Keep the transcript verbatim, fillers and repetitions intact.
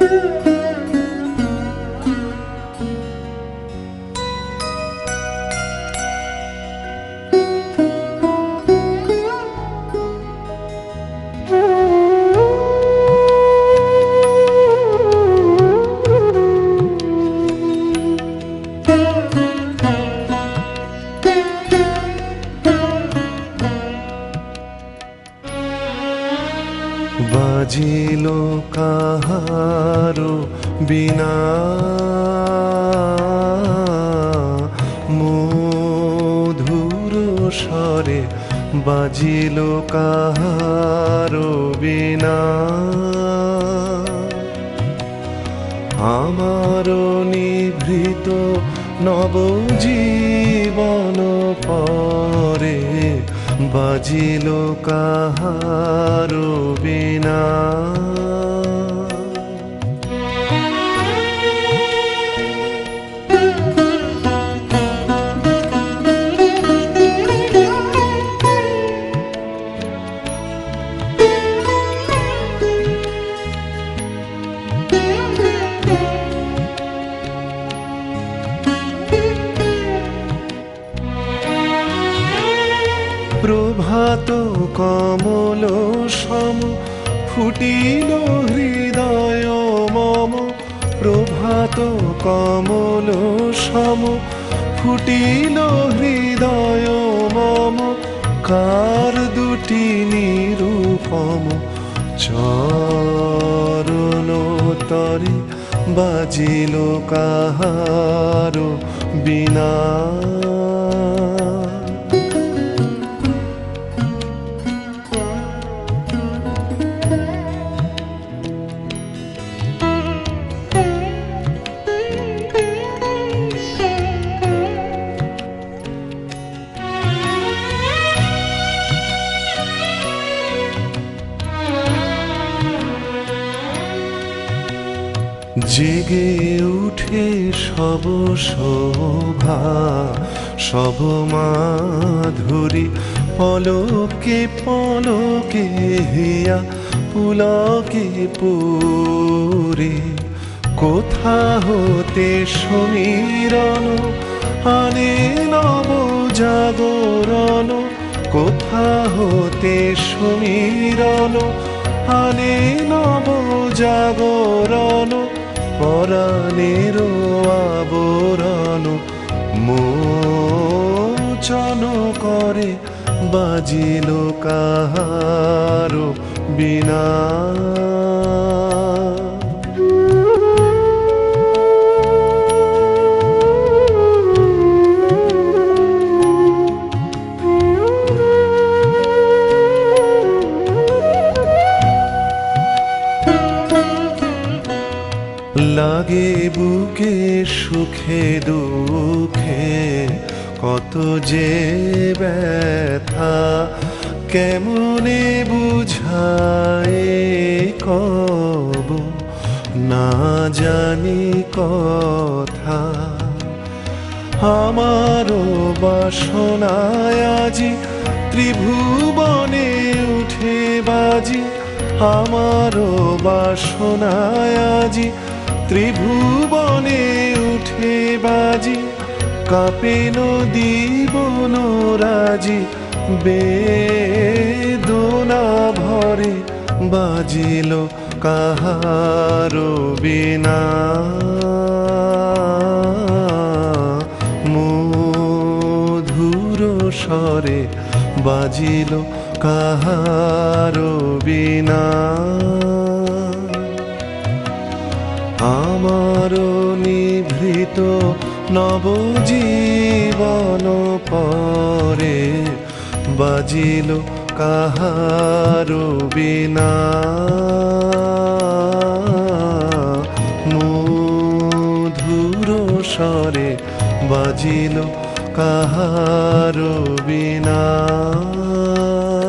বাজিল কাহারো বিনা মধুর স্বরে, বাজিল কাহারো বিনা। আমার নিভৃত নবজীবন পরে, বাজিল কাহারো বিনা। প্রভাত কমল সম ফুটিল হৃদয় মম, প্রভাত কমল সম ফুটিল হৃদয় মম। কার দুটি নিরূপম চরণ তরে, বাজিল কাহারো বিনা। জেগে উঠে সব শোভা সব মাধুরী, পলকে পলকে হিয়া পুলকে পুরী। কোথা হতে সমীরণ আনে নব জাগরণ, কোথা হতে সমীরণ আনে নব জাগরণ। পরাণের আবরণ মোচন করে, বাজিল কাহারো বিনা। লাগে বুকে সুখে দুঃখে কত যে ব্যথা, কেমনে বুঝায় কব না জানি কথা। আমারও বাসনায় আজি ত্রিভুবনে উঠে বাজি, আমারও বাসনায় আজি ত্রিভুবনে উঠে বাজি। কাঁপে নদী বনরাজি বেদনা ভরে, বাজিল কাহারো বিনা। মধুর স্বরে, বাজিল কাহারো বিনা। আমার নিভৃত নবজীবন পরে, বাজিল কাহারো বিনা। মধুর স্বরে, বাজিল কাহারো বিনা।